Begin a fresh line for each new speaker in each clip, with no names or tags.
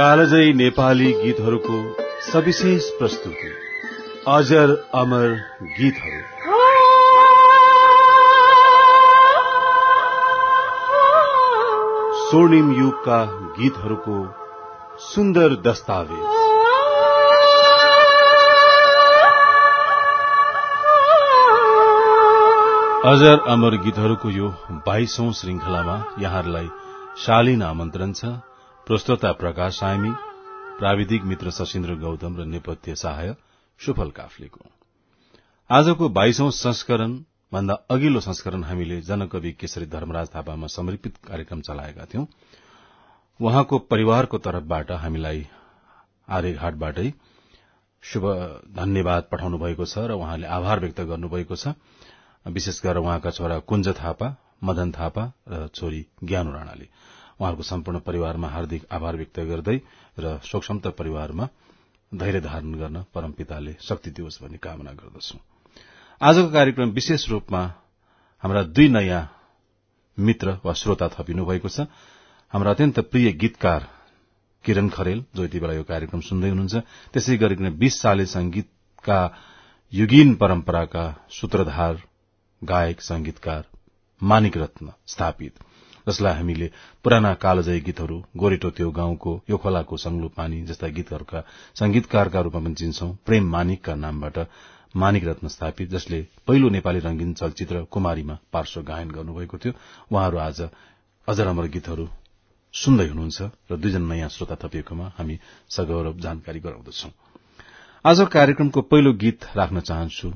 कालजयी नेपाली गीतहरूको सविशेष प्रस्तुति अजर अमर गीतहरू। स्वर्णिम युगका गीतहरूको सुन्दर दस्तावेज। अजर अमर गीतहरूको यो 22औं श्रृंखलामा यहाँहरूलाई शालीन आमन्त्रण छ। प्रस्तोता प्रकाश सामी, प्राविधिक मित्र सशिन्द्र गौतम र नेपथ्य सहायक सुफल काफ्लेको। आजको 22औं संस्करण भन्दा अघिल्लो संस्करण हामीले जनकवि केशरी धर्मराज थापामा समर्पित कार्यक्रम चलाएका थियौं। उहाँको परिवारको तर्फबाट हामीलाई आर्यघाटबाटै शुभ धन्यवाद पठाउनु भएको छ र उहाँले आभार व्यक्त गर्नुभएको छ। विशेष गरेर उहाँका छोरा कुञ्ज थापा, मदन थापा र छोरी ज्ञानु राणाले उहाँको सम्पूर्ण परिवारमा हार्दिक आभार व्यक्त गर्दै र शोकसन्तप्त परिवारमा धैर्य धारण गर्न परमपिताले शक्ति दियोस् भन्ने कामना गर्दछु। आजको कार्यक्रम विशेष रूपमा हाम्रा दुई नयाँ मित्र वा श्रोता थपिनु भएको छ। हाम्रा अत्यन्त प्रिय गीतकार किरण खरेल, जो यति बेला यो कार्यक्रम सुन्दै हुनुहुन्छ, त्यसै गरिकन 20 साले संगीतका युगीन परम्पराका सूत्रधार गायक संगीतकार मानिक रत्न स्थापित, जसलाई हामीले पुराना कालजयी गीतहरू, गोरेटो त्यो गाउँको, यो खोलाको संगलो पानी जस्ता गीतहरूका संगीतकारका रूपमा पनि चिन्छौं। प्रेम मानिकका नामबाट मानिक रत्न स्थापित, जसले पहिलो नेपाली रंगीन चलचित्र कुमारीमा पार्श्व गायन गर्नुभएको थियो। उहाँहरू आज अजर अमर गीतहरू सुन्दै हुनुहुन्छ र दुईजना नयाँ श्रोता थपिएकोमा हामी सगौरव जानकारी गराउँदछौं। आजको कार्यक्रमको पहिलो गीत राख्न चाहन्छु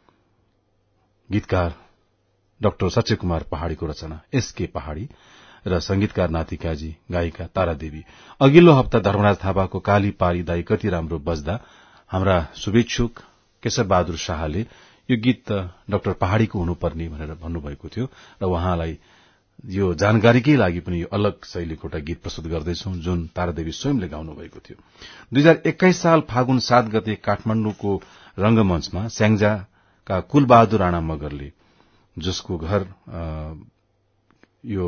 गीतकार डाक्टर सच्चे कुमार पहाड़ीको रचना एसके पहाड़ी र संगीतकार नातिकाजी गायिका तारादेवी। अघिल्लो हप्ता धर्मराज थापाको काली पारी दाई कति राम्रो बज्दा हाम्रा शुभेच्छुक केशव बहादुर शाहले यो गीत डाक्टर पहाड़ीको हुनुपर्ने भनेर भन्नुभएको थियो र उहाँलाई यो जानकारीकै लागि पनि यो अलग शैलीको एउटा गीत प्रस्तुत गर्दैछौं, जुन तारादेवी स्वयंले गाउनु भएको थियो। 2021 साल फागुन 7 गते काठमाण्डुको रंगमञ्चमा स्याङ्जाका कुलबहादुर राणा मगरले, जसको घर यो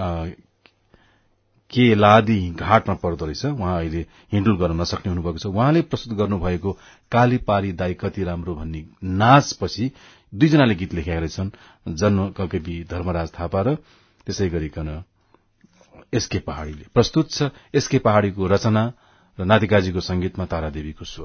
केलादी घाटमा पर्दो रहेछ, उहाँ अहिले हिँडुल गर्न नसक्ने हुनुभएको छ। उहाँले प्रस्तुत गर्नुभएको काली पारी दाई कति राम्रो भन्ने नाचपछि दुईजनाले गीत लेखेका रहेछन्, जनकवि धर्मराज थापा र त्यसै गरिकन एसके पहाड़ीले। प्रस्तुत छ एसके पहाड़ीको रचना र नातिकाजीको संगीतमा तारादेवीको स्वर।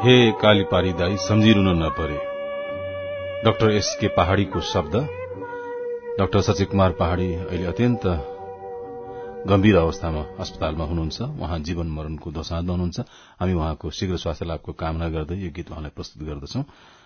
हे कालीपारी दाई सम्झिनु नपरे। डाक्टर एसके पहाड़ीको शब्द। डाक्टर सचिव कुमार पहाड़ी अहिले अत्यन्त गम्भीर अवस्थामा अस्पतालमा हुनुहुन्छ। उहाँ जीवन मरणको दोसाँधमा हुनुहुन्छ। हामी उहाँको शीघ्र स्वास्थ्य लाभको कामना गर्दै यो गीत उहाँलाई प्रस्तुत गर्दछौं।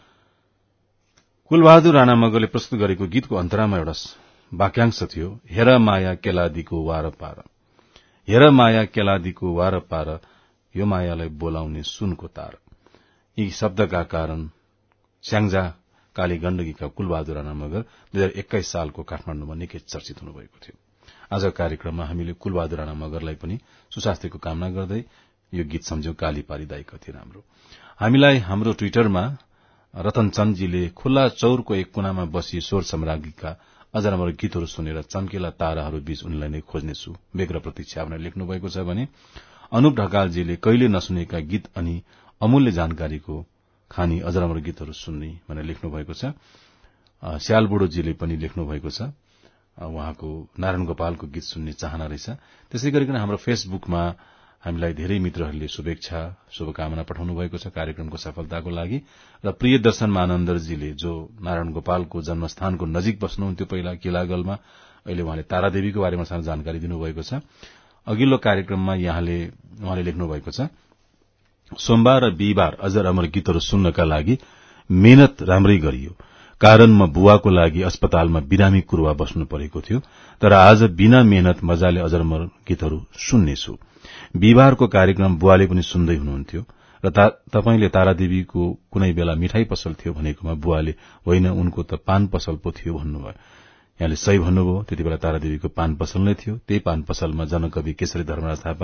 कुलबहादुर राणा मगरले प्रस्तुत गरेको गीतको अन्तरामा एउटा वाक्यांश थियो, हेर माया केलादीको वार पार, हेर माया केलादीको वार पार, यो मायालाई बोलाउने सुनको तार। यी शब्दका कारण स्याङ्जा काली गण्डकीका कुलबहादुर राणा मगर 2021 सालको काठमाडौँमा निकै चर्चित हुनुभएको थियो। आज कार्यक्रममा हामीले कुलबहादुर राणा मगरलाई पनि सुस्वास्थ्यको कामना गर्दै यो गीत सम्झ्यौं, कालीपारी दाई कति राम्रो। हामीलाई हाम्रो ट्विटरमा रतनचन्दजीले खुल्ला चौरको एक कुनामा बसी स्वर सम्राज्ञीका अजरामर गीतहरू सुनेर चम्केला ताराहरू बीच उनलाई नै खोज्नेछु, बेग्र प्रतीक्षा भनेर लेख्नु भएको छ भने अनुप ढकालजीले कहिले नसुनेका गीत अनि अमूल्य जानकारीको खानी अजरामर गीतहरू सुन्ने भनेर लेख्नु भएको छ। स्याल बुढोजीले पनि लेख्नु भएको छ, उहाँको नारायण गोपालको गीत सुन्ने चाहना रहेछ। त्यसै गरिकन हाम्रो फेसबुकमा हामीलाई धेरै मित्रहरूले शुभेच्छा शुभकामना पठाउनु भएको छ कार्यक्रमको सफलताको लागि। र प्रिय दर्शन मानन्दरजीले जो नारायण गोपालको जन्मस्थानको नजिक बस्नुहुन्थ्यो पहिला किलागलमा, अहिले उहाँले तारादेवीको बारेमा सानो जानकारी दिनुभएको छ। अघिल्लो कार्यक्रममा उहाँले लेख्नु भएको छ, सोमबार र बिहिबार अजर अमर गीतहरू सुन्नका लागि मेहनत राम्रै गरियो, कारण म बुवाको लागि अस्पतालमा बिरामी कुरुवा बस्नु परेको थियो, तर आज बिना मेहनत मजाले अजर अमर गीतहरू सुन्नेछु। बिहिबारको कार्यक्रम बुवाले पनि सुन्दै हुनुहुन्थ्यो र तपाईंले तारादेवीको कुनै बेला मिठाई पसल थियो भनेकोमा बुवाले होइन उनको त पान पसल पो थियो भन्नुभयो। यहाँले सही भन्नुभयो, त्यति बेला तारादेवीको पान पसल नै थियो। त्यही पान पसलमा जनकवि केशरी धर्मराज थापा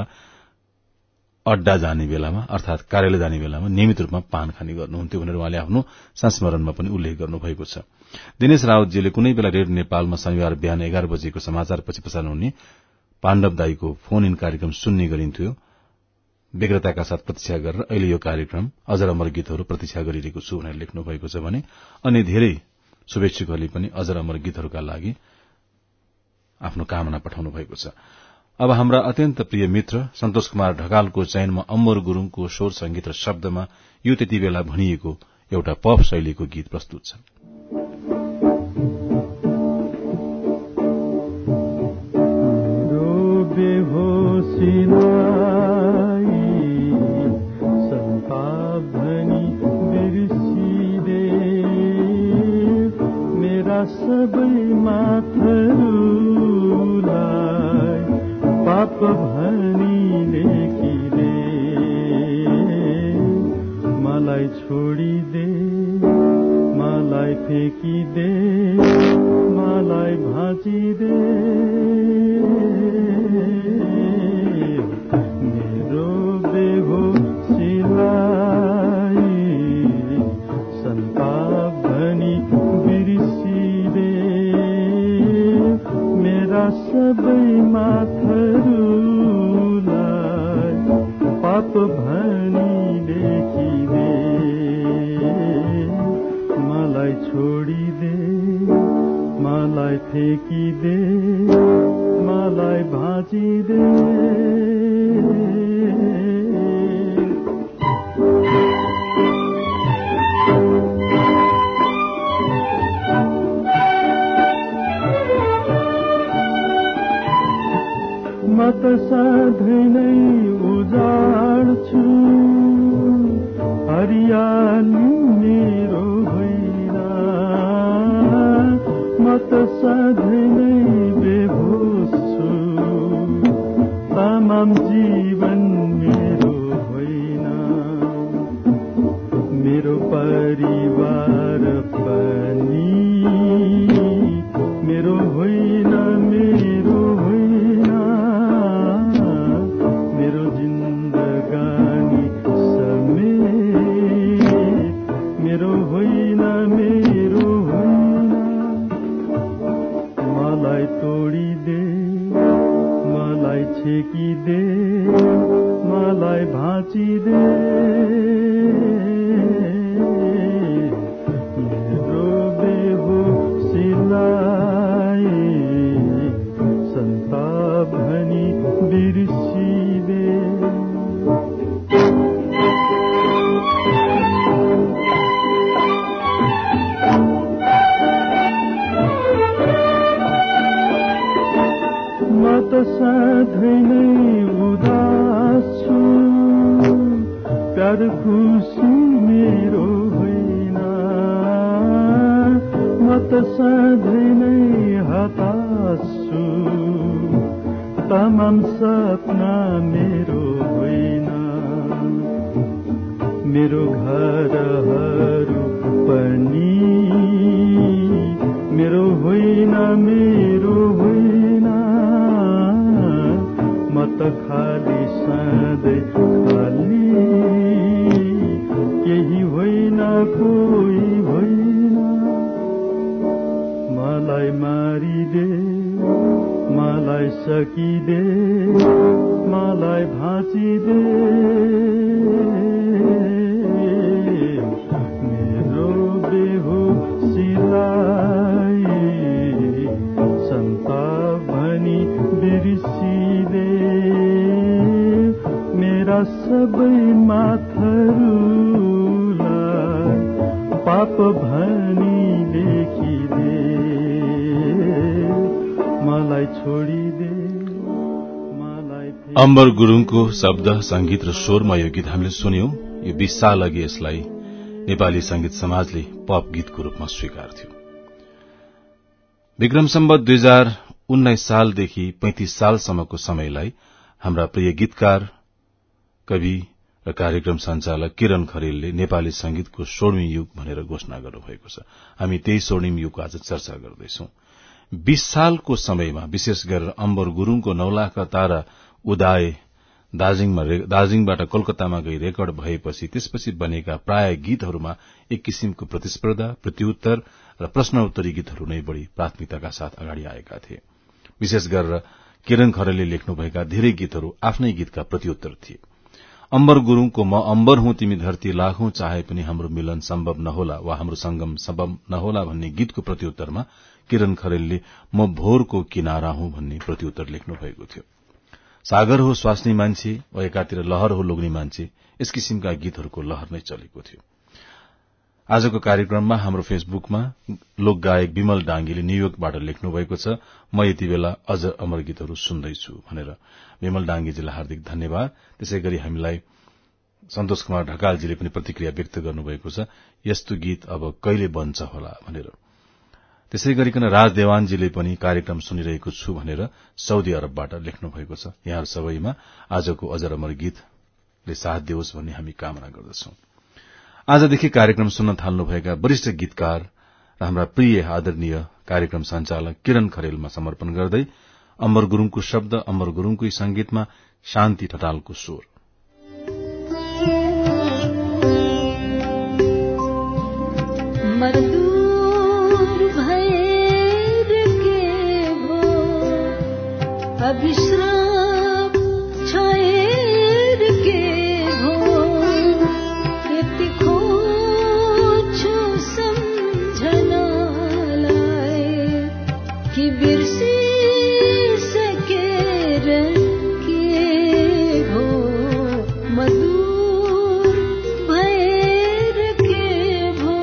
अड्डा जाने बेलामा अर्थात कार्यालय जाने बेलामा नियमित रूपमा पान खाने गर्नुहुन्थ्यो भनेर उहाँले आफ्नो संस्मरणमा पनि उल्लेख गर्नुभएको छ। दिनेश रावतजीले कुनै बेला रेडियो नेपालमा शनिबार बिहान 11 बजेको समाचारपछि प्रसारण हुने पाण्डव दाईको फोन इन कार्यक्रम सुन्ने गरिन्थ्यो। व्यग्रताका साथ प्रतीक्षा गरेर अहिले यो कार्यक्रम अजर अमर गीतहरू प्रतीक्षा गरिरहेको छु भनेर लेख्नु भएको छ भने अन्य धेरै शुभेच्छुकहरूले पनि अजर अमर गीतहरूका लागि आफ्नो कामना पठाउनु भएको छ। अब हाम्रा अत्यन्त प्रिय मित्र सन्तोष कुमार ढकालको चयनमा अम्बर गुरूङको स्वर संगीत र शब्दमा यो त्यति बेला भनिएको एउटा पप शैलीको गीत प्रस्तुत छ।
सबै माथहरूलाई पाप भनी लेखिदे, मलाई छोडिदे, मलाई फेकिदे, मलाई भाँचिदे, मेरो बेहोसीलाई सन्ताप भनी सबै माथहरूलाई पाप भनी लेखिदे, मलाई छोडिदे, मलाई फेकिदे, मलाई भाँचिदे। म त सधैँ नै उजाड छु, हरियाली मेरो होइन। म त सधैँ नै बेहोस छु, तमाम जीवन मेरो होइन। मेरो परिवार पनि मेरो होइन, मेरो होइन। मेरो जिन्दगानी समेत मेरो होइन, मेरो होइन। मलाई तोडिदे, मलाई छेकिदे, मलाई भाँचिदे, मेरो बेहोसीलाई सन्ताप भनी बिर्सिदे। प्यार खुसी मेरो होइन, म त सधैँ नै हताश छु, तमाम सपना मेरो होइन, मेरो घरहरू पनि मेरो होइन, मेरो होइन, म त खाली सधैँ खाली, केही होइन कोही होइन, मलाई मारिदे, मलाई सकिदे, मलाई भाँचिदे, मेरो बेहोसीलाई सन्ताप भनी बिर्सिदे, मेरा सबै माथहरूलाई पाप भनी लेखिदे, मलाई छोडिदे, मलाई।
अम्बर गुरुङको शब्द संगीत र स्वरमा यो गीत हामीले सुन्यौं। यो 20 साल अघि यसलाई नेपाली संगीत समाजले पप गीतको रूपमा स्वीकार्थ्यो। विक्रम सम्वत 2019 सालदेखि 35 सालसम्मको समयलाई हाम्रा प्रिय गीतकार, कवि र कार्यक्रम संचालक किरण खरेलले नेपाली संगीतको स्वर्णिम युग भनेर घोषणा गर्नुभएको छ। हामी त्यही स्वर्णिम युगको आज चर्चा गर्दैछौं। 20 सालको समयमा विशेष गरेर अम्बर गुरुङको 9 लाख तारा उदाय दार्जीलिङबाट कोलकातामा गई रेकर्ड भएपछि त्यसपछि बनेका प्राय गीतहरूमा एक किसिमको प्रतिस्पर्धा, प्रत्युत्तर र प्रश्नोत्तरी गीतहरू नै बढ़ी प्राथमिकताका साथ अगाडि आएका थिए। विशेष गरेर किरण खरेलले लेख्नुभएका धेरै गीतहरू आफ्नै गीतका प्रत्युत्तर थिए। अम्बर गुरुङको म अम्बर हुँ तिमी धरती लाखौं चाहे पनि हाम्रो मिलन सम्भव नहोला वा हाम्रो संगम सम्भव नहोला भन्ने गीतको प्रत्युत्तरमा किरण खरेलले म भोरको किनारा हुँ भन्ने प्रत्युत्तर लेख्नु भएको थियो। सागर हो स्वास्नी मान्छे वा एकातिर लहर हो लोग्ने मान्छे, यस किसिमका गीतहरूको लहर नै चलेको थियो। आजको कार्यक्रममा हाम्रो फेसबुकमा लोकगायक विमल डांगीले न्यूयोर्कबाट लेख्नु भएको छ, म यति बेला अझ अमर गीतहरू सुन्दैछु भनेर। विमल डांगीजीलाई हार्दिक धन्यवाद। त्यसैगरी हामीलाई सन्तोष कुमार ढकालजीले पनि प्रतिक्रिया व्यक्त गर्नुभएको छ, यस्तो गीत अब कहिले बन्छ होला भनेर। त्यसै गरिकन राज देवानजीले पनि कार्यक्रम सुनिरहेको छु भनेर साउदी अरबबाट लेख्नु भएको छ। यहाँहरू सबैमा आजको अजर अमर गीतले साथ दियोस् भन्ने हामी कामना गर्दछौं। आजदेखि कार्यक्रम सुन्न थाल्नुभएका वरिष्ठ गीतकार र हाम्रा प्रिय आदरणीय कार्यक्रम संचालक किरण खरेलमा समर्पण गर्दै अम्बर गुरुङको शब्द, अम्बर गुरुङकै संगीतमा शान्ति ठटालको स्वर।
अभिश्राप छाएर के हो, यति खोज्छु सम्झनालाई कि बिर्सिसकेर के हो, मधुर भएर के हो।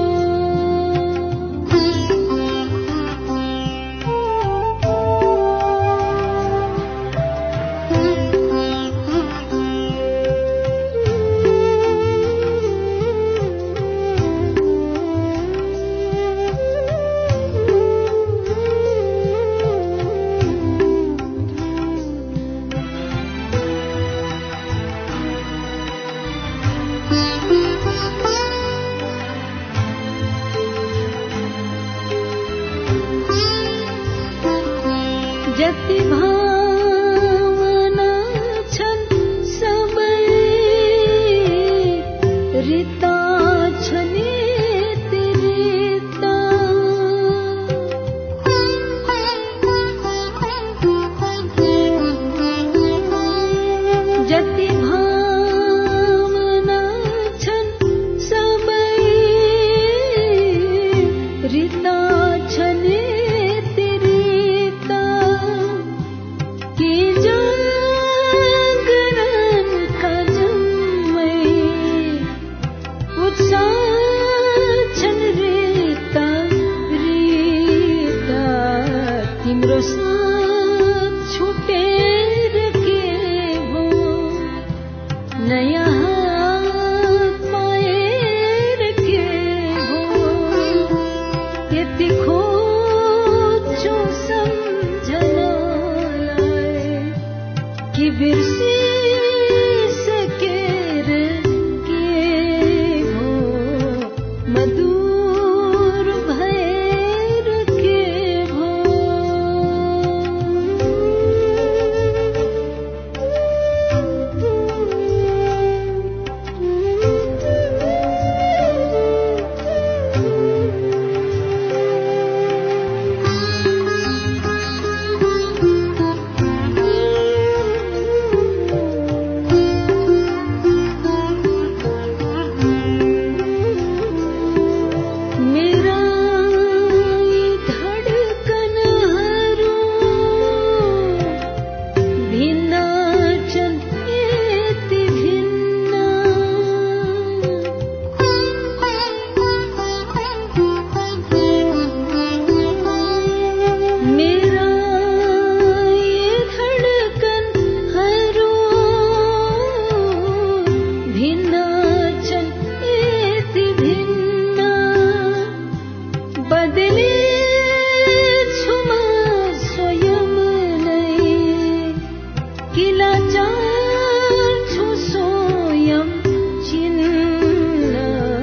जति भावना छन् सबै रिता छन् तिरिता, जति भावना छन् सबै रिता छन् तिम्रो साथ छुटेर के हो, नयाँ बिर्सिसकेर के हो मधुर भएर के हो मेरा यी धडकनहरू भिन्न छन् यति भिन्न मेरा यी धडकनहरू भिन्न छन् यति भिन्न बदलेछु म स्वयं नै किला चाल्छु स्वयं चिन्न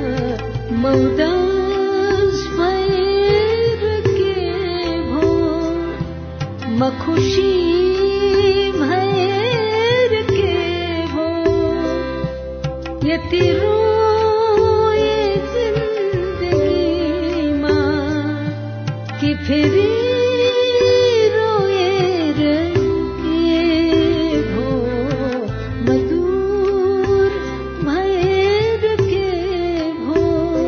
मौदास भएर के भो म खुसी भएर के भो यति रोए जिन्दगीमा कि फेरि रोएर के भो मधुर भएर के भो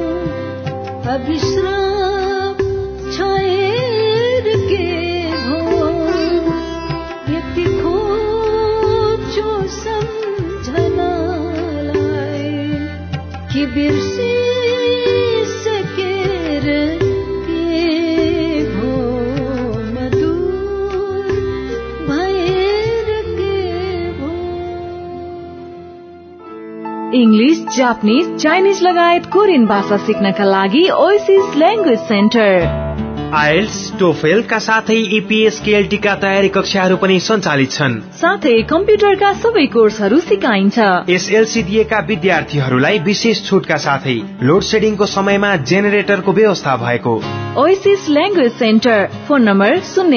अभिश्राप छाएर के भो यति खोज्छु सम्झनालाई कि बिर्सिसकेर के भो मधुर भएर के भो
इङ्ग्लिश, जापानिज, चाइनिज लगायत कोरियन भाषा सिक्नका लागि Oasis language centre.
IELTS, TOEFL का साथै EPS KLT का तयारी कक्षाहरू पनि सञ्चालित छन्।
साथै कम्प्युटरका सबै कोर्सहरू सिकाइन्छ।
SLC दिएका विद्यार्थीहरूलाई विशेष छुटका साथै लोड सेडिङको समयमा जेनेरेटरको व्यवस्था भएको।
Oasis language centre. Phone number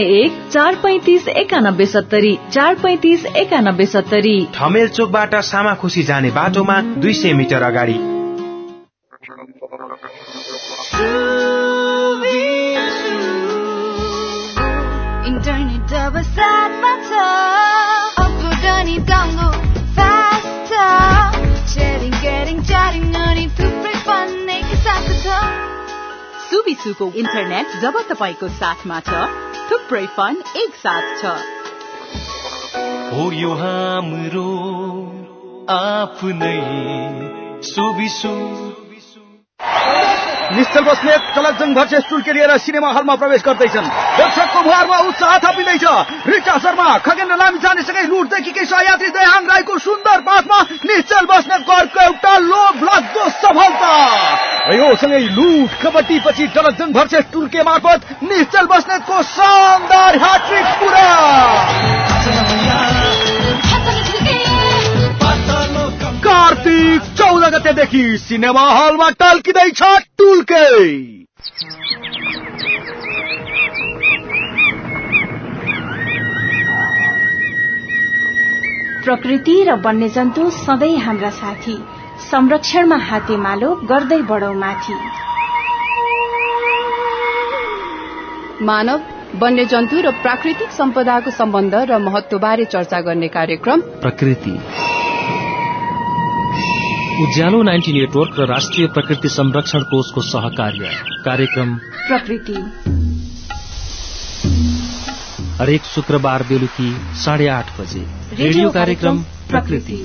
01-435-9170 435-9170।
Thamel चोकबाट सामाखुसी जाने बाटोमा 200 मिटर अगाडि।
इन्टरनेट अब साथमा छ अपलोड अनि डाउनलोड फास्ट छ शेयरिङ च्याटिङ अनि थुप्रै फन एकसाथ छ
सुबिसुको इन्टरनेट जब तपाईको साथमा छ थुप्रै फन एकसाथ छ
हो यो हाम्रो आफ्नै सुबिसु
निश्चल बस्नेत चलकजङ भर्सेस टुल्के लिएर सिनेमा हलमा प्रवेश गर्दैछन्। दर्शकको मुहारमा उत्साह थपिँदैछ। रिचा शर्मा, खगेन्द्र लामिछानेसँगै लुटदेखिकै सहयात्री दयाहाङ राईको सुन्दर पासमा निश्चल बस्नेतको अर्को एउटा लोभलाग्दो सफलता। यो सँगै लुट कबड्डी पछि चलकजङ भर्सेस टुल्के मार्फत निश्चल बस्नेतको शानदार ह्याट्रिक पुरा। कार्तिक 14 गतेदेखि सिनेमा हलमा टल्किँदैछ टुल्के।
प्रकृति र वन्यजन्तु सधैँ हाम्रा साथी। संरक्षणमा हातेमालो गर्दै बढौं माथि।
मानव, वन्यजन्तु र प्राकृतिक सम्पदाको सम्बन्ध र महत्त्वबारे चर्चा गर्ने कार्यक्रम
प्रकृति। उज्यालो 90 नेटवर्क र राष्ट्रिय प्रकृति संरक्षण कोषको सहकार्य कार्यक्रम
प्रकृति
हरेक शुक्रबार बेलुकी 8:30 बजे रेडियो कार्यक्रम प्रकृति।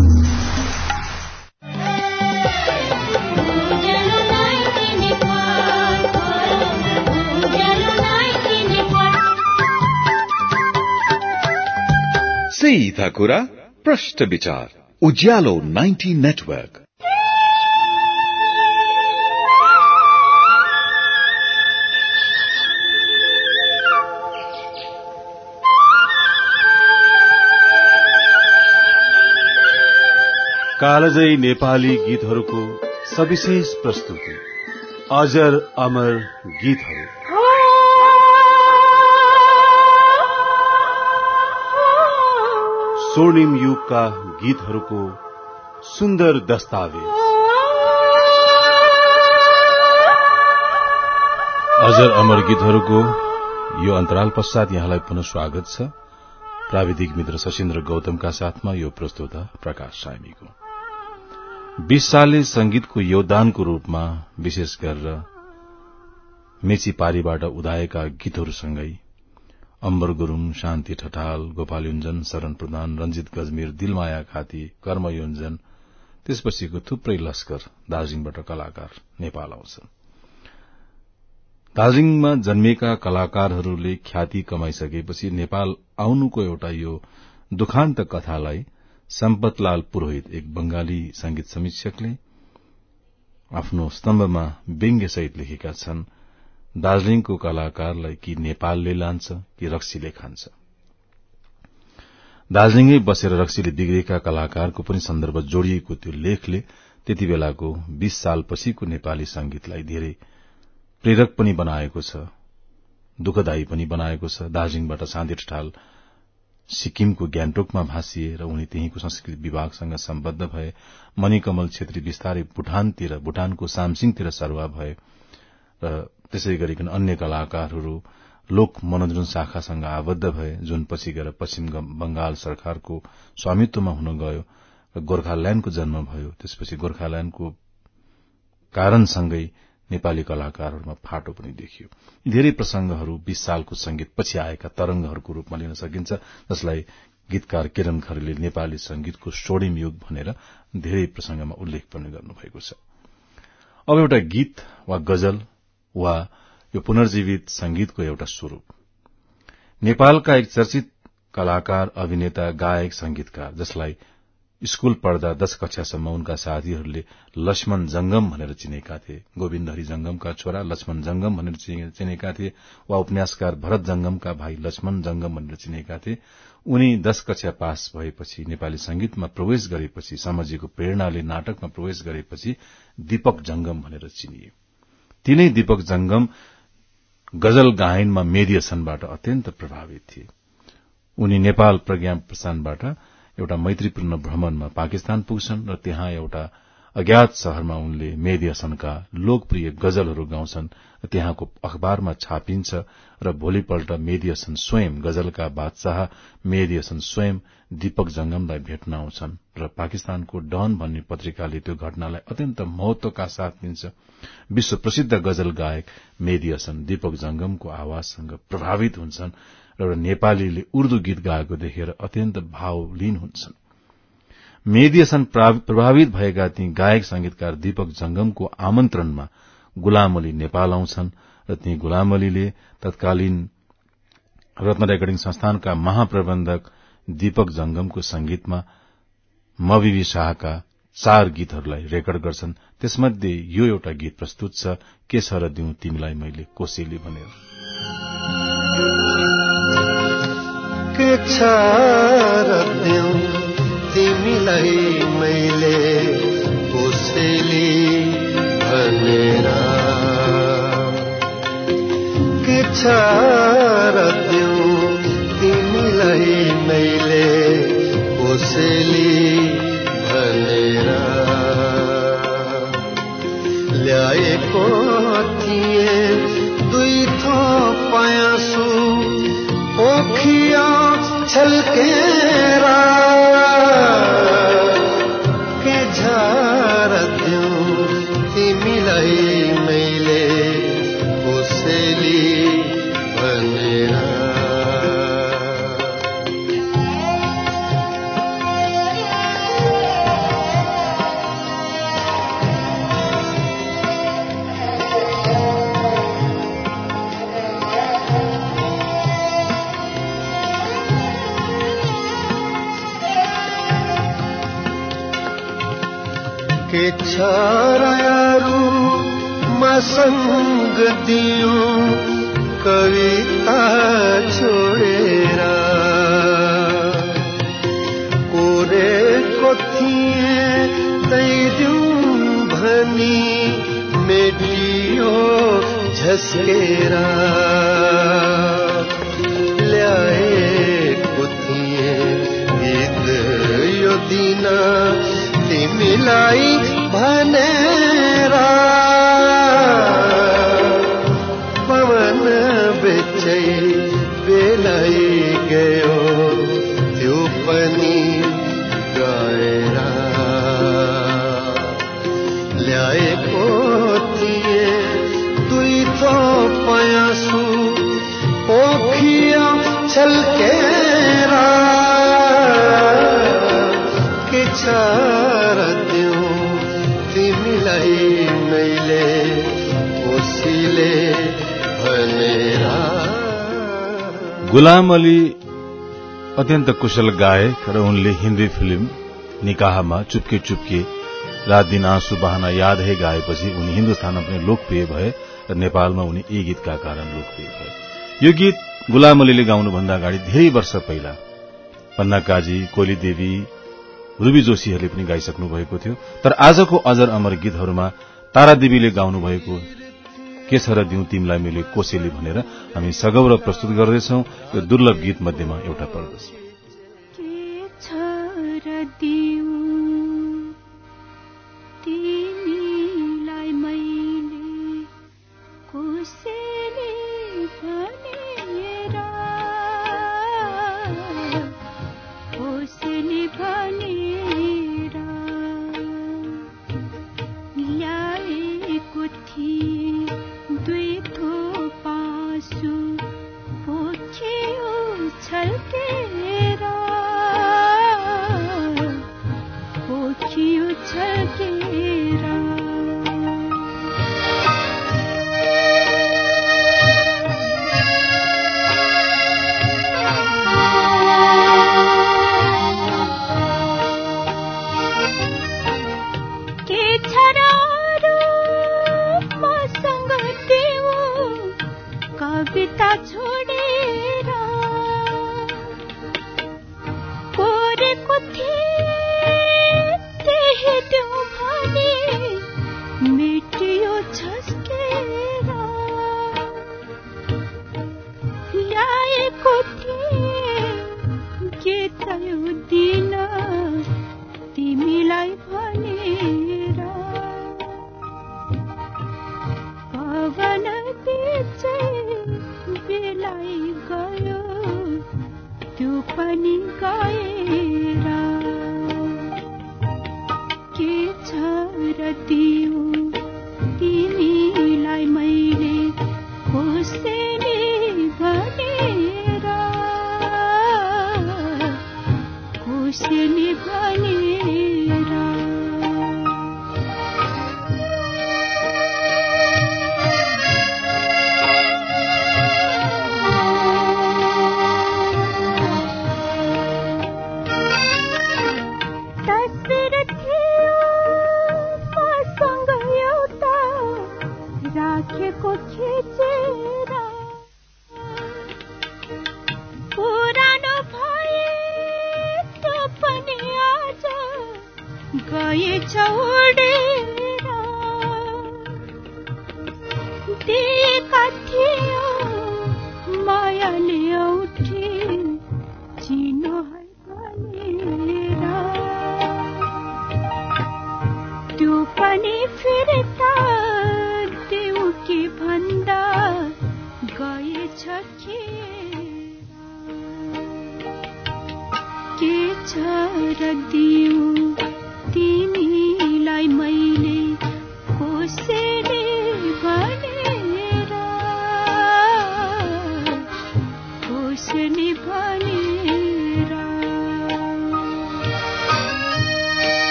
सीधा कुरा प्रश्न विचार उज्यालो 90 नेटवर्क।
कालजयी नेपाली गीतहरूको सविशेष प्रस्तुति अजर अमर गीतहरू। स्वर्णिम युगका गीतहरूको सुन्दर दस्तावेज। अजर अमर गीतहरूको यो अन्तराल पश्चात यहाँलाई पुनः स्वागत छ। प्राविधिक मित्र सशिन्द्र गौतमका साथमा यो प्रस्तुता प्रकाश सामीको। 20 सालले संगीतको योगदानको रूपमा विशेष गरेर मेची पारीबाट उदाएका गीतहरूसँगै अम्बर गुरूङ, शान्ति ठटाल, गोपाल युञ्जन, शरण प्रधान, रञ्जित गजमेर, दिलमाया खाती, कर्म योञ्जन, त्यसपछिको थुप्रै लस्कर दार्जीलिङबाट कलाकार नेपाल आउँछन्। दार्जीलिङमा जन्मिएका कलाकारहरूले ख्याति कमाइसकेपछि नेपाल आउनुको एउटा यो दुखान्त कथालाई सम्पतलाल पुरोहित, एक बंगाली संगीत समीक्षकले आफ्नो स्तम्भमा व्यङ्ग्यसहित लेखेका छन्। दार्जीलिङको कलाकारलाई कि नेपालले लान्छ कि रक्सीले खान्छ। दार्जीलिङै बसेर रक्सीले बिग्रेका कलाकारको पनि सन्दर्भ जोडिएको त्यो लेखले त्यति बेलाको 20 सालपछिको नेपाली संगीतलाई धेरै प्रेरक पनि बनाएको छ, दुःखदायी पनि बनाएको छ। दार्जीलिङबाट शान्ति ठटाल सिक्किमको ग्यान्टोकमा भाँसिए र उनी त्यहीँको संस्कृति विभागसँग सम्बद्ध भए। मणिकमल छेत्री बिस्तारै भुटानको सामसिङतिर सरुवा भए र त्यसै गरिकन अन्य कलाकारहरू लोक मनोरञ्जन शाखासँग आबद्ध भए, जुन पछि गएर पश्चिम बंगाल सरकारको स्वामित्वमा हुन गयो र गोर्खाल्याण्डको जन्म भयो। त्यसपछि गोर्खाल्याण्डको कारणसँगै नेपाली कलाकारहरूमा फाटो पनि देखियो। धेरै प्रसंगहरू 20 सालको संगीत पछि आएका तरंगहरूको रूपमा लिन सकिन्छ, जसलाई गीतकार किरण खरेलले नेपाली संगीतको स्वर्णिम युग भनेर धेरै प्रसंगमा उल्लेख पनि गर्नुभएको छ। अब एउटा गीत वा गजल वा यो पुनर्जीवित संगीतको एउटा स्वरूप। नेपालका एक चर्चित कलाकार, अभिनेता, गायक, संगीतकार, जसलाई स्कूल पढ्दा 10 कक्षासम्म उनका साथीहरूले लक्ष्मण जंगम भनेर चिनेका थिए। गोविन्द हरि जंगमका छोरा लक्ष्मण जंगम भनेर चिनेका थिए, वा उपन्यासकार भरत जंगमका भाइ लक्ष्मण जंगम भनेर चिनेका थिए। उनी 10 कक्षा पास भएपछि नेपाली संगीतमा प्रवेश गरेपछि, समझीको प्रेरणाले नाटकमा प्रवेश गरेपछि दीपक जंगम भनेर चिनिए। तिनै दीपक जंगम गजल गायनमा मेडिएसनबाट अत्यन्त प्रभावित थिए। उनी नेपाल प्रज्ञा प्रस्थानबाट एउटा मैत्रीपूर्ण भ्रमणमा पाकिस्तान पुग्छन् र त्यहाँ एउटा अज्ञात शहरमा उनले मेडिएसनका लोकप्रिय गजलहरू गाउँछन् र त्यहाँको अखबारमा छापिन्छ र भोलिपल्ट मेडिएसन स्वयं, गजलका बादशाह मेडिएसन स्वयं दीपक जंगमलाई भेट्न आउँछन् र पाकिस्तानको डन भन्ने पत्रिकाले त्यो घटनालाई अत्यन्त महत्वका साथ लिन्छ। विश्व प्रसिद्ध गजल गायक मेडिएसन दीपक जंगमको आवाजसँग प्रभावित हुन्छन् र एउटा नेपालीले उर्दू गीत गाएको देखेर अत्यन्त भावलीन हुन्छन्। मेडिएसन प्रभावित भएका ती गायक संगीतकार दीपक जंगमको आमन्त्रणमा गुलाम अली नेपाल आउँछन् र ती गुलाम अलीले तत्कालीन रत्न रेकर्डिङ संस्थानका महाप्रबन्धक दीपक जंगमको संगीतमा मविवी शाहका 4 गीतहरूलाई रेकर्ड गर्छन्। त्यसमध्ये यो एउटा गीत प्रस्तुत छ, के छ र दिउँ तिमीलाई मैले कोसेली भनेर।
के छ र दिउँ तिमीलाई मैले कोसेली भनेर, के छ र दिउँ तिमीलाई मैले कोसेली भनेर। ल्याएको थिए 2 थोक पयासु ओखिया छल्केरा, के झार दिउँ तिमीलाई मैले कोसेली भनेर। के छायारू मसंग दियो कविता छोडेरा, कोरे को थिए झस्केर ल्याएको थिए गीत यो दिन तिमीलाई भनेर पवन बेचै बेलाई गयो त्यो पनि गएर ल्याएको थिए दुई थोप आँसु पोखियो छल्केर के छ र दिउँ तिमीलाई मैले कोसीले भनेर।
गुलाम अली अत्यन्त कुशल गायक र उनले हिन्दी फिल्म निकाहमा चुपके चुपके रात दिन आँसु बहाना याद है गाएपछि उनी हिन्दुस्तानमा पनि लोकप्रिय भए र नेपालमा उनी यी गीतका कारण लोकप्रिय भए। यो गीत गुलाम अलीले गाउनुभन्दा अगाडि धेरै वर्ष पहिला पन्ना काजी, कोली देवी, रूबी जोशीहरूले पनि गाइसक्नु भएको थियो। तर आजको अजर अमर गीतहरूमा तारादेवीले गाउनुभएको के छ र दिउँ तिमीलाई मैले कोसेली भनेर हामी सगौरव प्रस्तुत गर्दैछौ। यो दुर्लभ गीत मध्येमा एउटा पर्दछ।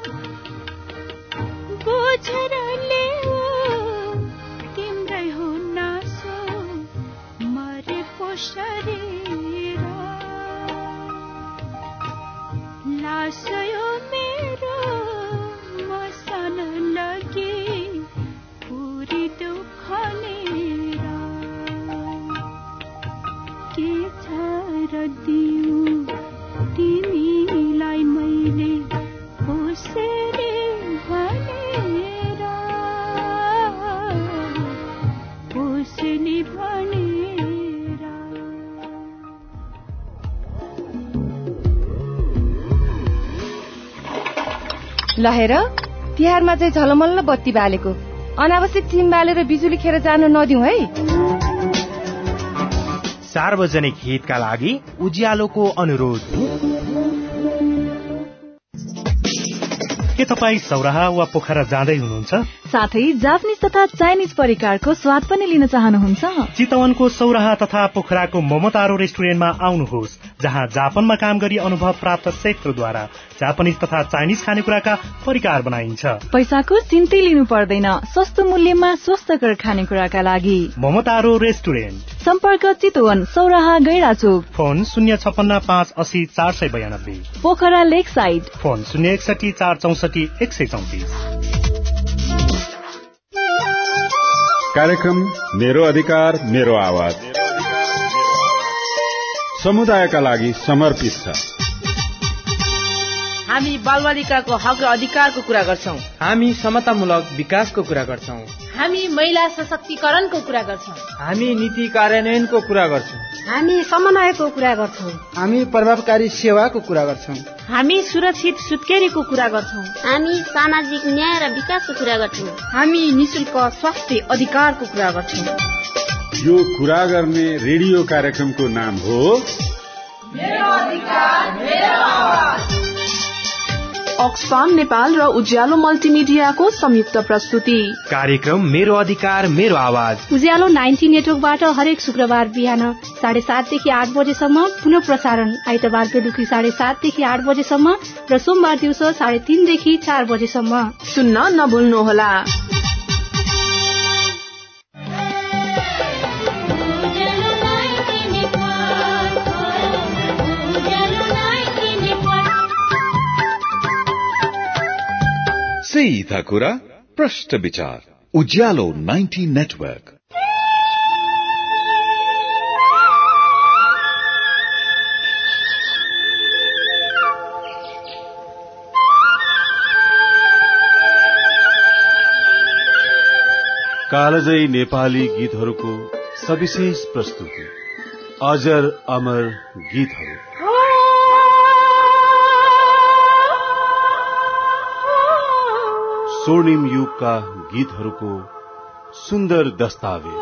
बुझेर ल्याऊ तिम्रै हो लहेर तिहारमा चाहिँ झलमल्ल बत्ती बालेको अनावश्यक चिम बालेर बिजुली खेर जान नदिउँ है।
सार्वजनिक हितका लागि उज्यालोको अनुरोध। के तपाईँ सौराहा वा पोखरा जाँदै हुनुहुन्छ?
साथै जापानिज तथा चाइनिज परिकारको स्वाद पनि लिन चाहनुहुन्छ?
चितवनको सौराहा तथा पोखराको मोमोतारो रेस्टुरेन्टमा आउनुहोस्, जहाँ जापानमा काम गरी अनुभव प्राप्त सेफ्रोद्वारा जापानिज तथा चाइनिज खानेकुराका परिकार बनाइन्छ। पैसाको
चिन्तै लिनु पर्दैन, सस्तो मूल्यमा स्वस्थकर खानेकुराका लागि
मोमोतारो रेस्टुरेन्ट।
सम्पर्क Chitwan Sauraha Gairachok.
Phone 056-580-492।
Pokhara lakeside.
Phone 061-464-134।
कार्यक्रम मेरो अधिकार मेरो आवाज समुदायका लागि समर्पित छ।
हामी बालबालिकाको हक र अधिकारको कुरा गर्छौं।
हामी समतामूलक विकासको कुरा गर्छौं।
हामी महिला सशक्तिकरणको कुरा गर्छौं।
हामी नीति कार्यान्वयनको कुरा गर्छौं।
हामी समन्वयको कुरा गर्छौं।
हामी प्रभावकारी सेवाको कुरा गर्छौं।
हामी सुरक्षित सुत्केरीको कुरा गर्छौं।
हामी सामाजिक न्याय र विकासको कुरा गर्छौं।
हामी निशुल्क स्वास्थ्य अधिकारको कुरा गर्छौं।
यो कुरा गर्ने रेडियो कार्यक्रमको नाम हो
मेरो अधिकार मेरो आवाज।
अक्सफाम नेपाल र उज्यालो मल्टिमिडियाको संयुक्त प्रस्तुति
कार्यक्रम मेरो अधिकार मेरो आवाज।
उज्यालो 90 नेटवर्कबाट हरेक शुक्रबार बिहान 7:30 देखि 8 बजेसम्म पुनः प्रसारण, आइतबार बेलुकी 7:30 देखि 8 बजेसम्म र सोमबार दिउँसो 3:30 देखि 4 बजेसम्म
सुन्न नभुल्नुहोला।
सीधा कुरा प्रश्न विचार उज्यालो 90 नेटवर्क।
कालजयी नेपाली गीतहरूको सविशेष प्रस्तुति अजर अमर गीतहरू। स्वर्णिम युगका गीतहरूको सुन्दर दस्तावेज।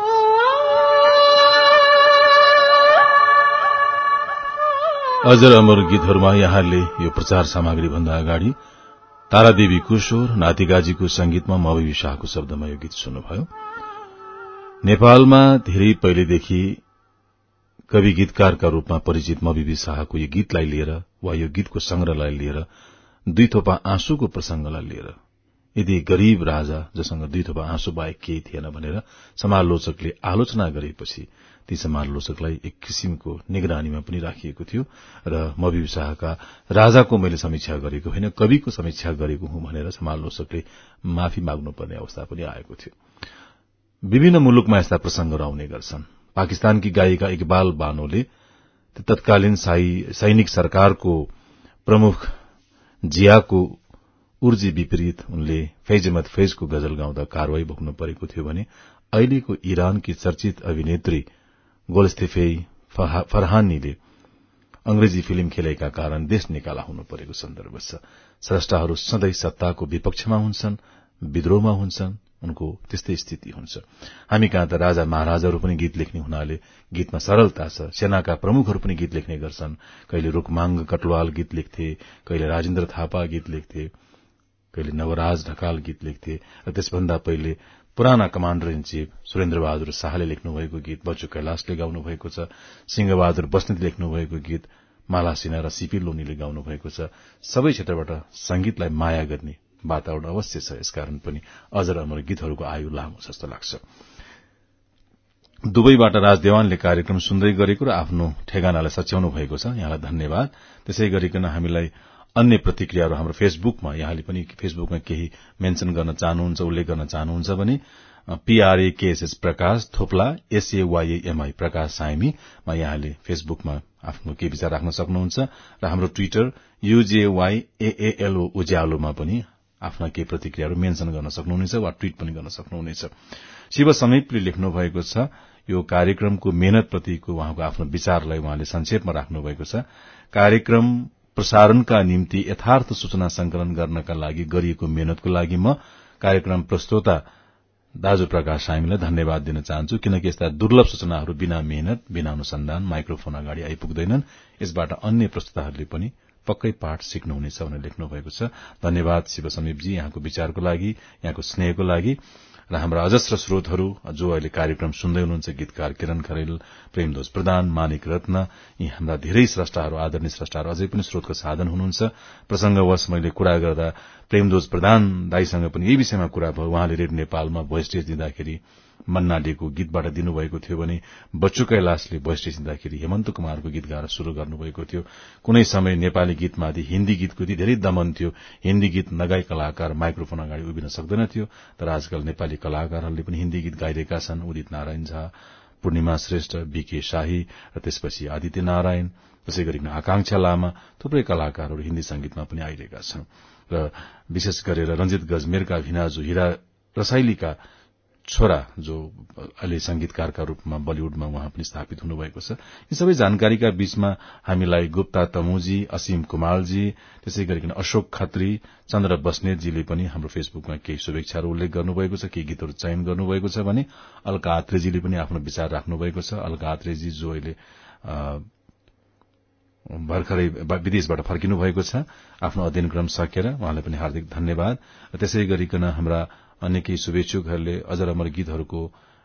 अजर अमर गीतहरूमा यहाँले यो प्रचार सामग्री भन्दा अगाडि तारादेवी कुशोर नातिगाजीको संगीतमा मवि शाहको शब्दमा यो गीत सुन्नुभयो। नेपालमा धेरै पहिलेदेखि कवि गीतकारका रूपमा परिचित मवि शाहको यो गीतलाई लिएर वा यो गीतको संग्रहलाई लिएर दुई थोपा आँसुको प्रसंगलाई लिएर यदि गरीब राजा जसँग दुई थोपा आँसु बाहेक केही थिएन भनेर समालोचकले आलोचना गरेपछि ती समालोचकलाई एक किसिमको निगरानीमा पनि राखिएको थियो र मवि शाहका राजाको मैले समीक्षा गरेको होइन कविको समीक्षा गरेको हुँ भनेर समालोचकले माफी माग्नुपर्ने अवस्था पनि आएको थियो। विभिन्न मुलुकमा यस्ता प्रसंगहरू आउने गर्छन्। पाकिस्तानकी गायिका इकबाल बानोले तत्कालीन सैनिक सरकारको प्रमुख जियाको उर्जी विपरीत उनले फैजमत फैजको गजल गाउँदा कारवाही भोग्नु परेको थियो भने अहिलेको इरानकी चर्चित अभिनेत्री गोल्स्तेफे फरहानीले अंग्रेजी फिल्म खेलेका कारण देश निकाला हुनु परेको सन्दर्भ छ। स्रष्टाहरू सधैँ सत्ताको विपक्षमा हुन्छन्, विद्रोहमा हुन्छन्, उनको त्यस्तै स्थिति हुन्छ। हामी कहाँ त राजा महाराजाहरू पनि गीत लेख्ने हुनाले गीतमा सरलता छ। सेनाका प्रमुखहरू पनि गीत लेख्ने गर्छन्। कहिले रूकमांग कटवाल गीत लेख्थे, कहिले राजेन्द्र थापा गीत लेख्थे, कहिले नवराज ढकाल गीत लेख्थे र त्यसभन्दा पहिले पुराना commander in chief Surendra Bahadur शाहले लेख्नुभएको गीत बच्चु कैलाशले गाउनु भएको छ। सिंहबहादुर बस्नेत लेख्नुभएको गीत माला सिन्हा र सीपी लोनीले गाउनु भएको छ। सबै क्षेत्रबाट संगीतलाई माया गर्ने वातावरण अवश्य छ। यसकारण पनि अजर अमर गीतहरूको आयु लामो जस्तो लाग्छ। दुबईबाट राज देवानले कार्यक्रम सुन्दै गरेको र आफ्नो ठेगानालाई सच्याउनु भएको छ, यहाँलाई धन्यवाद। त्यसै गरिकन हामीलाई अन्य प्रतिक्रियाहरू हाम्रो फेसबुकमा यहाँले पनि फेसबुकमा केही मेन्सन गर्न चाहनुहुन्छ, उल्लेख गर्न चाहनुहुन्छ भने PRAKSS प्रकाश थोप्ला SAYAMI प्रकाश साइमीमा यहाँले फेसबुकमा आफ्नो केही विचार राख्न सक्नुहुन्छ र हाम्रो ट्विटर UJYAALO उज्यालोमा पनि आफ्ना केही प्रतिक्रियाहरू मेन्सन गर्न सक्नुहुनेछ वा ट्वीट पनि गर्न सक्नुहुनेछ। शिव समीपले लेख्नु भएको छ, यो कार्यक्रमको मेहनतप्रतिको उहाँको आफ्नो विचारलाई उहाँले संक्षेपमा राख्नु भएको छ। कार्यक्रम प्रसारणका निम्ति यथार्थ सूचना संकलन गर्नका लागि गरिएको मेहनतको लागि म कार्यक्रम प्रस्तोता दाजु प्रकाश सामीलाई धन्यवाद दिन चाहन्छु, किनकि यस्ता दुर्लभ सूचनाहरू बिना मेहनत, बिना अनुसन्धान माइक्रोफोन अगाडि आइपुग्दैनन्। यसबाट अन्य प्रस्तोताहरूले पनि पक्कै पाठ सिक्नुहुनेछ भनेर लेख्नु भएको छ। धन्यवाद शिव समीपजी, यहाँको विचारको लागि, यहाँको स्नेहको लागि। र हाम्रा अजस्र स्रोतहरू जो अहिले कार्यक्रम सुन्दै हुनुहुन्छ, गीतकार किरण खरेल, प्रेमध्वज प्रधान, मानिक रत्न, यी हाम्रा धेरै स्रष्टाहरू, आदरणीय स्रष्टाहरू अझै पनि स्रोतको साधन हुनुहुन्छ। प्रसंगवश मैले कुरा गर्दा प्रेमध्वज प्रधान दाईसँग पनि यही विषयमा कुरा भयो। उहाँले रेडियो नेपालमा भोइस टेस्ट दिँदाखेरि मन्ना डेको गीतबाट दिनुभएको थियो भने बच्चु कैलाशले भोइस टेस्ट दिँदाखेरि हेमन्त कुमारको गीत गाएर शुरू गर्नुभएको थियो। कुनै समय नेपाली गीतमाथि हिन्दी गीतको धेरै दमन थियो। हिन्दी गीत नगाई कलाकार माइक्रोफोन अगाडि उभिन सक्दैन थियो, तर आजकल नेपाली कलाकारहरूले पनि हिन्दी गीत गाइरहेका छन्। उदित नारायण झा, पूर्णिमा श्रेष्ठ, बीके शाही र त्यसपछि आदित्य नारायण, त्यसै गरिकन आकांक्षा लामा, थुप्रै कलाकारहरू हिन्दी संगीतमा पनि आइरहेका छन्। र विशेष गरेर रञ्जित गजमेरका भिनाजु हिरा रसाइलीका छोरा जो अहिले संगीतकारका रूपमा बलिउडमा उहाँ पनि स्थापित हुनुभएको छ। यी सबै जानकारीका बीचमा हामीलाई गुप्ता तमुजी, असीम कुमारजी, त्यसै गरिकन अशोक खत्री, चन्द्र बस्नेतजीले पनि हाम्रो फेसबुकमा केही शुभेच्छाहरू उल्लेख गर्नुभएको छ, केही गीतहरू चयन गर्नुभएको छ भने अलका आत्रेजीले पनि आफ्नो विचार राख्नुभएको छ। अलका आत्रेजी जो अहिले भर्खरै विदेशबाट फर्किनु भएको छ आफ्नो अध्ययनक्रम सकेर, उहाँलाई पनि हार्दिक धन्यवाद। त्यसै गरिकन हाम्रा अन्य केही शुभेच्छुकहरूले अजर अमर गीतहरूको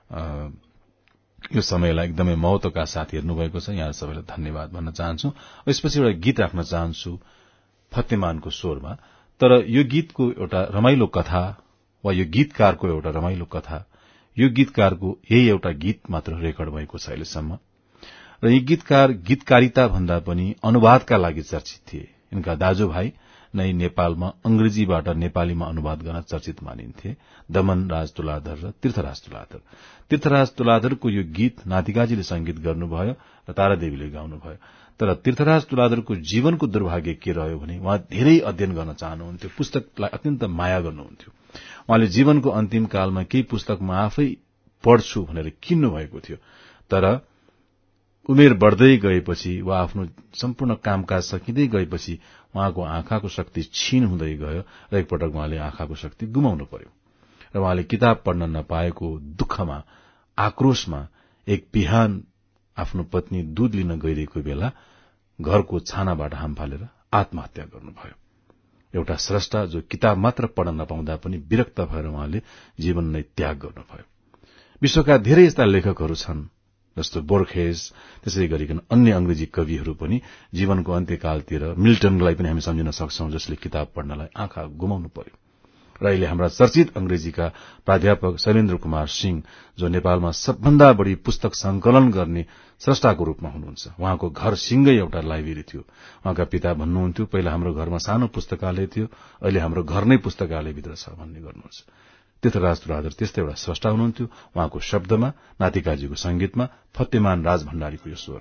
यो समयलाई एकदमै महत्वका साथ हेर्नुभएको छ। यहाँ सबैलाई धन्यवाद भन्न चाहन्छु। यसपछि एउटा गीत राख्न चाहन्छु फतेमानको स्वरमा, तर यो गीतको एउटा रमाइलो कथा वा यो गीतकारको एउटा रमाइलो कथा, यो गीतकारको यही एउटा गीत मात्र रेकर्ड भएको छ अहिलेसम्म। र यी गीतकार गीतकारिता भन्दा पनि अनुवादका लागि चर्चित थिए। यिनका दाजुभाइ नै नेपालमा अंग्रेजीबाट नेपालीमा अनुवाद गर्न चर्चित मानिन्थे, दमन राज तुलाधर र तीर्थराज तुलाधर। तीर्थराज तुलाधरको यो गीत नातिकाजीले संगीत गर्नुभयो र तारादेवीले गाउनुभयो। तर तीर्थराज तुलाधरको जीवनको दुर्भाग्य के रह्यो भने उहाँ धेरै अध्ययन गर्न चाहनुहुन्थ्यो, पुस्तकलाई अत्यन्त माया गर्नुहुन्थ्यो। उहाँले जीवनको अन्तिम कालमा केही पुस्तक म आफै पढ्छु भनेर किन्नु भएको थियो, तर उमेर बढ़दै गएपछि वा आफ्नो सम्पूर्ण कामकाज सकिँदै गएपछि उहाँको आँखाको शक्ति क्षीण हुँदै गयो र एकपटक उहाँले आँखाको शक्ति गुमाउनु पर्यो। र उहाँले किताब पढ्न नपाएको दुःखमा, आक्रोशमा एक बिहान आफ्नो पत्नी दूध लिन गइरहेको बेला घरको छानाबाट हाम फालेर आत्महत्या गर्नुभयो। एउटा स्रष्टा जो किताब मात्र पढ्न नपाउँदा पनि विरक्त भएर उहाँले जीवन नै त्याग गर्नुभयो। विश्वका धेरै यस्ता लेखकहरू छन् जस्तो बोर्खेस, त्यसै गरिकन अन्य अंग्रेजी कविहरू पनि जीवनको अन्त्यकालतिर, मिल्टनलाई पनि हामी सम्झिन सक्छौं जसले किताब पढ्नलाई आँखा गुमाउनु पर्यो। र अहिले हाम्रा चर्चित अंग्रेजीका प्राध्यापक शैलेन्द्र कुमार सिंह जो नेपालमा सबभन्दा बढ़ी पुस्तक संकलन गर्ने स्रष्टाको रूपमा हुनुहुन्छ। उहाँको घर सिंगै एउटा लाइब्रेरी थियो। उहाँका पिता भन्नुहुन्थ्यो, पहिला हाम्रो घरमा सानो पुस्तकालय थियो, अहिले हाम्रो घर नै पुस्तकालयभित्र छ भन्ने गर्नुहुन्छ। तीर्थराज तुलाधर त्यस्तै एउटा स्रष्टा हुनुहुन्थ्यो। उहाँको शब्दमा, नातिकाजीको संगीतमा फतेमान राज भण्डारीको यो स्वर।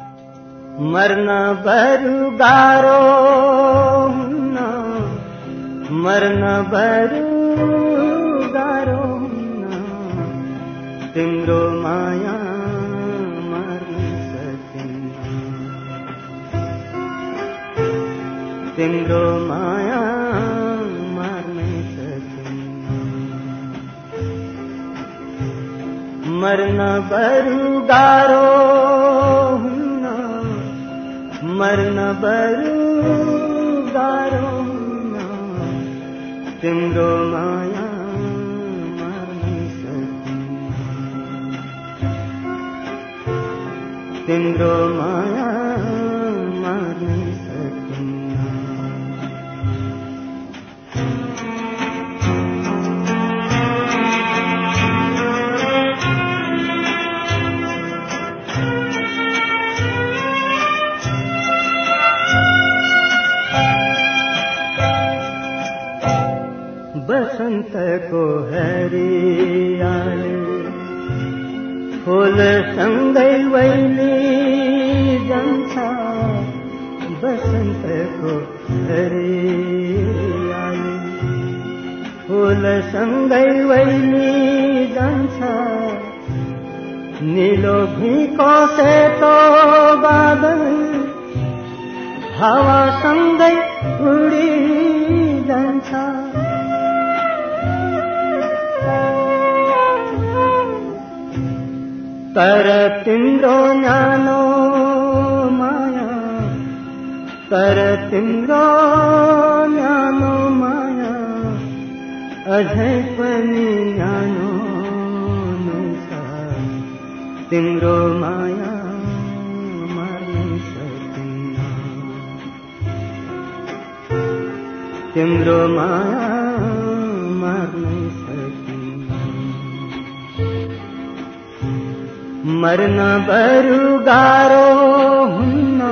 मर्न बरु गारो हुन्न, मर्न बरु गारो हुन्न, तिम्रो माया मर्न सकिन्न, तिम्रो माया मर्न बरु गारो हुन्न, मर्न बरु गारो हुन्न, तिम्रो माया मर्न सकिन्न, तिम्रो माया मर्न सकिन्न। बसन्तको हरियाली फूल सँगै वैली जान्छ, बसन्तको हरियाली फूलसँगै वैली जान्छ नीलो भिको सेतो बादल हावासँगै उडी जान्छ तर तिम्रो न्यानो माया तर तिम्रो न्यानो माया अझै पनि न्यानो नै छ तिम्रो माया मार्नै सकिन्न तिम्रो माया मार्नै सकिन्न मर्न बरु गाह्रो हुन्न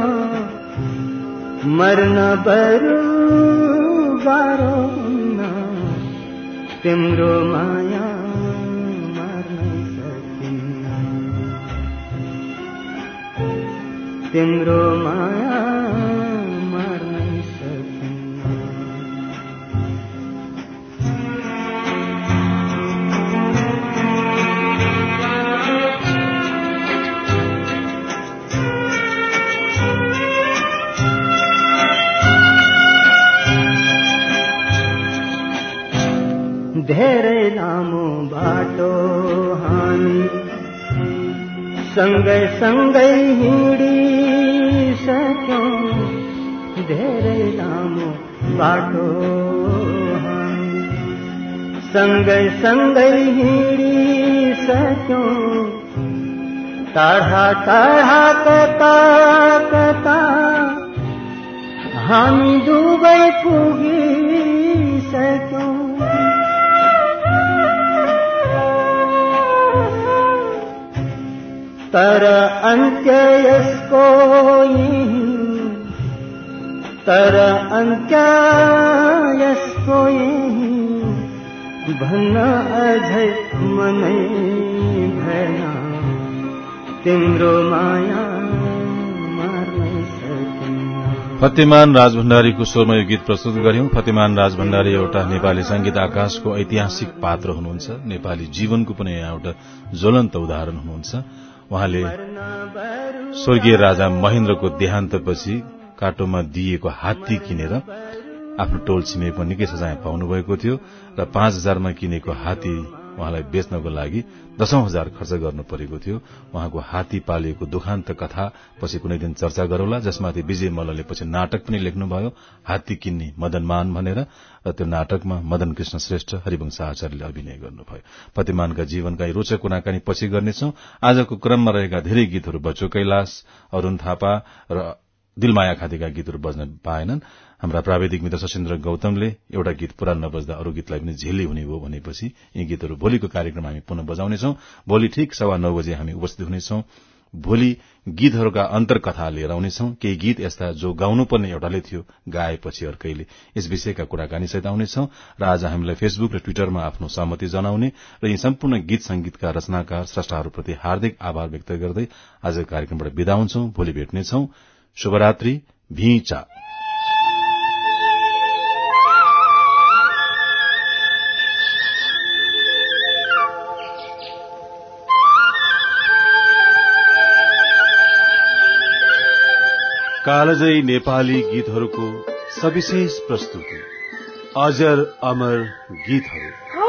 मर्न बरु गाह्रो हुन्न तिम्रो माया मार्नै सकिन्न तिम्रो माया मार्नै सकिन्न धेरै लामो बाटो हामी सँगै सँगै हिँडिसक्यौं धेरै लामो बाटो हामी सँगै सँगै हिँडिसक्यौं टाढा टाढा कता कता हामी दुवै पुगिसक्यौं तर अन्त्य यसको यही तर अन्त्य यसको यही भन्न अझै मनै भएन तिम्रो माया मार्नै सकिन्न।
फतेमान राजभण्डारीको स्वरमा यो गीत प्रस्तुत गर्यौं। फतेमान राजभण्डारी एउटा नेपाली संगीत आकाशको ऐतिहासिक पात्र हुनुहुन्छ। नेपाली जीवनको पनि एउटा ज्वलन्त उदाहरण हुनुहुन्छ। उहाँले स्वर्गीय राजा महेन्द्रको देहान्तपछि काटोमा दिएको हात्ती किनेर आफ्नो टोल छिमेकमा निकै सजाय पाउनु भएको थियो र 5,000मा किनेको हात्ती उहाँलाई बेच्नको लागि 10,000 खर्च गर्नु परेको थियो। उहाँको हात्ती पालिएको दुखान्त कथा पछि कुनै दिन चर्चा गरौला, जसमाथि विजय मल्लले पछि नाटक पनि लेख्नुभयो, हात्ती किन्ने मदनमान भनेर। र त्यो नाटकमा मदन कृष्ण श्रेष्ठ, हरिवंश आचार्यले अभिनय गर्नुभयो। फतेमानका जीवनका रोचक कुराकानी पछि गर्नेछौं। आजको क्रममा रहेका धेरै गीतहरू बच्चो कैलाश, अरूण थापा र दिलमाया खातीका गीतहरू बज्न पाएनन्। हाम्रा प्राविधिक मित्र सशिन्द्र गौतमले एउटा गीत पुरा नबज्दा अरू गीतलाई पनि झेली हुने हो भनेपछि यी गीतहरू भोलिको कार्यक्रममा हामी पुनः बजाउनेछौं। भोलि ठिक 9:15 बजे हामी उपस्थित हुनेछौं। भोलि गीतहरूका अन्तर्कथा लिएर आउनेछौं। केही गीत यस्ता जो गाउनुपर्ने एउटाले थियो, गाएपछि अर्कैले, यस विषयका कुराकानी सहित आउनेछौं। र आज हामीलाई फेसबुक र ट्विटरमा आफ्नो सहमति जनाउने र यी सम्पूर्ण गीत संगीतका रचनाकार स्रष्टाहरूप्रति हार्दिक आभार व्यक्त गर्दै आजको कार्यक्रमबाट बिदा हुन्छौं। भोलि भेट्नेछौं। शुभरात्रि। भिचा। कालजयी नेपाली गीतहरूको सविशेष प्रस्तुति, अजर अमर गीतहरू।